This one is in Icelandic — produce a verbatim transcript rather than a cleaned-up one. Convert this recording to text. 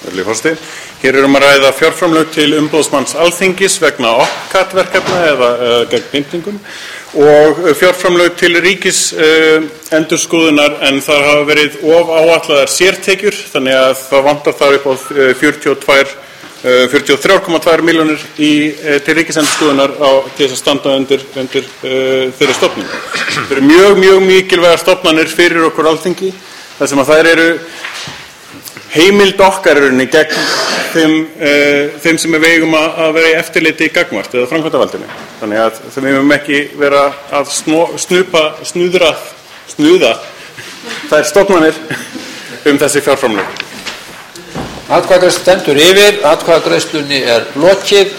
Virðulegi forseti. Hér er um að ræða fjárframlög til umboðsmanns Alþingis vegna OPCAT-verkefna eða, eða gegn pyntingum og fjárframlög til ríkisendurskoðunar en þar hafa verið of áætlaðar sértekjur þannig að það vantar þar upp á fjörutíu og tvö, fjörutíu og þrjú komma tvær milljónir í, til ríkisendurskoðunar á, til þess að standa undir, undir uh, þeirri stofnun. Það eru mjög, mjög mikilvægar stofnanir fyrir okkur Alþingi þar sem að þær eru heimild okkar í rauninni gegn þeim, uh, þeim sem við eigum að, að vera í eftirliti gagnvart eða framkvæmdarvaldinu. Þannig að við eigum ekki vera að snó, snupa, snuðra, snuða þær stofnanir um þessi fjárframlög. Atkvæðagreiðsla stendur yfir, atkvæðagreiðslunni er lokið.